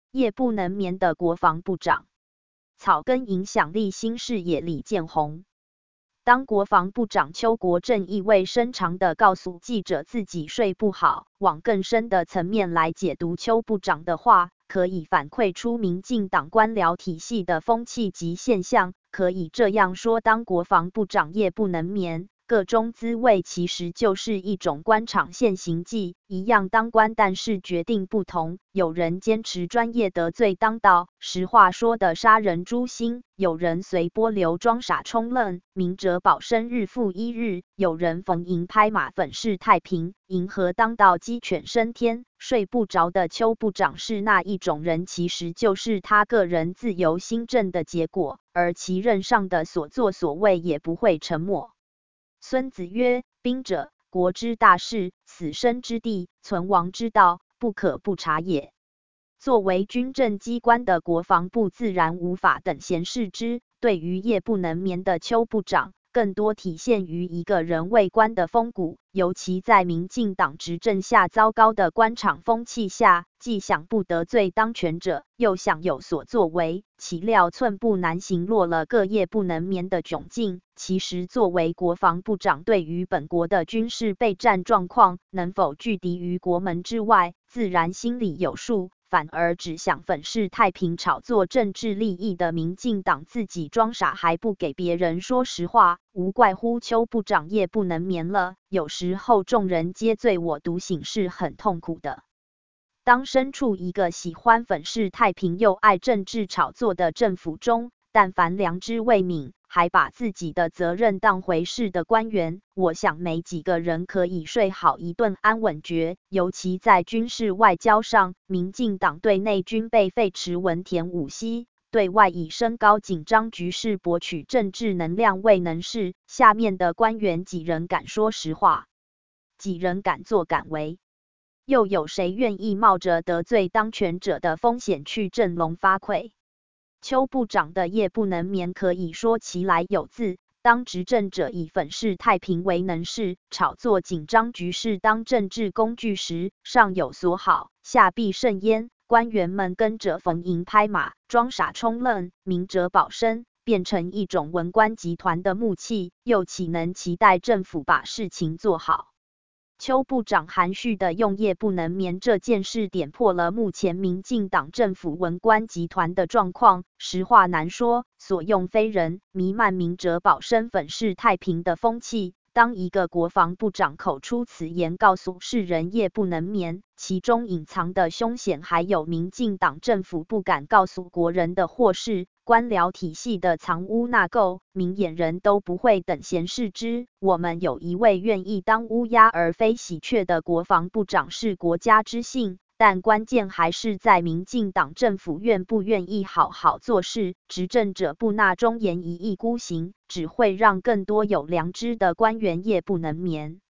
夜不能眠的国防部长。草根影响力新视野李建宏。当国防部长邱国正意味深长地告诉记者自己睡不好，往更深的层面来解读邱部长的话，可以反馈出民进党官僚体系的风气及现象。可以这样说，当国防部长夜不能眠，个中滋味其实就是一种官场现形记，一样当官，但是决定不同。有人坚持专业得罪当道，实话说的杀人诛心；有人随波流装傻充愣，明哲保身日复一日；有人逢迎拍马粉饰太平，迎合当道鸡犬升天。睡不着的邱部长是那一种人，其实就是他个人自由心证的结果，而其任上的所作所为也不会沉默。孙子曰：兵者，国之大事，死生之地，存亡之道，不可不察也。作为军政机关的国防部自然无法等闲视之，对于夜不能眠的邱部长，更多体现于一个人为官的风骨，尤其在民进党执政下糟糕的官场风气下，既想不得罪当权者，又想有所作为，岂料寸步难行，落了个夜不能眠的窘境。其实作为国防部长，对于本国的军事备战状况能否拒敌于国门之外，自然心里有数，反而只想粉饰太平炒作政治利益的民进党自己装傻还不给别人说实话，无怪乎邱部长夜不能眠了。有时候众人皆醉我独醒是很痛苦的。当身处一个喜欢粉饰太平又爱政治炒作的政府中，但凡良知未泯，还把自己的责任当回事的官员，我想没几个人可以睡好一顿安稳觉。尤其在军事外交上，民进党对内军备废弛文田武息，对外以升高紧张局势博取政治能量未能事。下面的官员几人敢说实话？几人敢作敢为？又有谁愿意冒着得罪当权者的风险去振聋发聩？邱部长的夜不能眠可以说其来有自。当执政者以粉饰太平为能事，炒作紧张局势当政治工具时，上有所好，下必甚焉。官员们跟着逢迎拍马，装傻充愣，明哲保身，变成一种文官集团的木器，又岂能期待政府把事情做好？邱部长含蓄地用夜不能眠这件事点破了目前民进党政府文官集团的状况。实话难说，所用非人，弥漫明哲保身粉饰太平的风气。当一个国防部长口出此言，告诉世人夜不能眠，其中隐藏的凶险还有民进党政府不敢告诉国人的祸事，官僚体系的藏污纳垢，明眼人都不会等闲视之。我们有一位愿意当乌鸦而非喜鹊的国防部长是国家之幸，但关键还是在民进党政府愿不愿意好好做事。执政者不纳忠言，一意孤行，只会让更多有良知的官员夜不能眠。